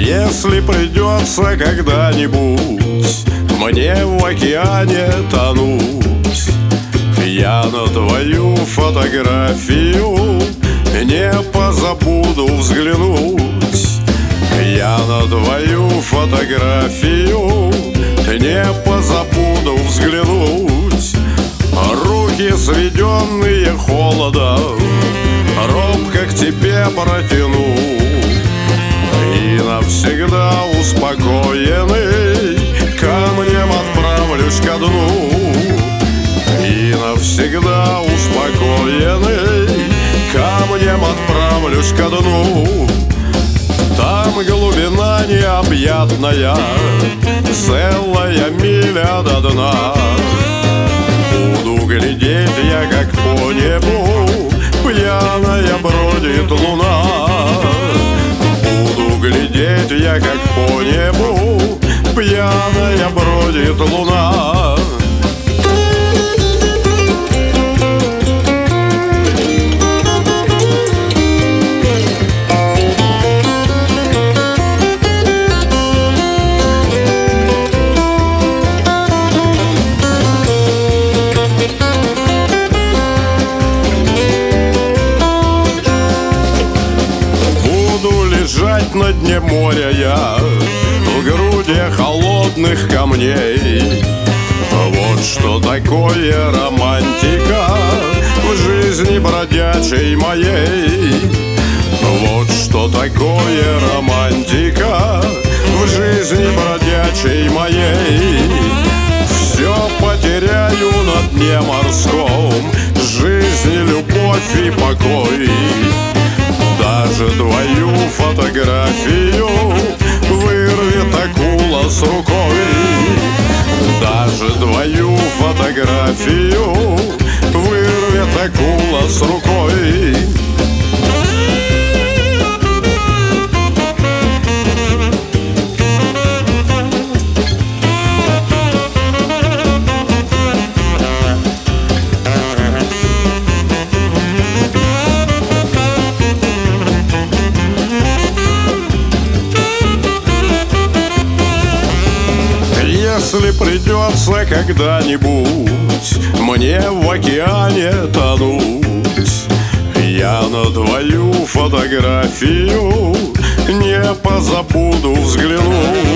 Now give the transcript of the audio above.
Если придется когда-нибудь мне в океане тонуть, я на твою фотографию не позабуду взглянуть. Я на твою фотографию не позабуду взглянуть. Руки, сведенные холодом, робко к тебе протяну, и навсегда успокоенный камнем отправлюсь ко дну. И навсегда успокоенный камнем отправлюсь ко дну. Там глубина необъятная, целая миля до дна. Буду глядеть я, как по небу пьяная бродит луна. Буду глядеть я, как по небу пьяная бродит луна. Лежать на дне моря я в груди холодных камней. Вот что такое романтика в жизни бродячей моей. Вот что такое романтика в жизни бродячей моей. Все потеряю на дне морском, жизнь, любовь и покой. Даже твою фотографию вырвет акула с рукой. Даже твою фотографию вырвет акула с рукой. Если придется когда-нибудь мне в океане тонуть, я на твою фотографию не позабуду взглянуть.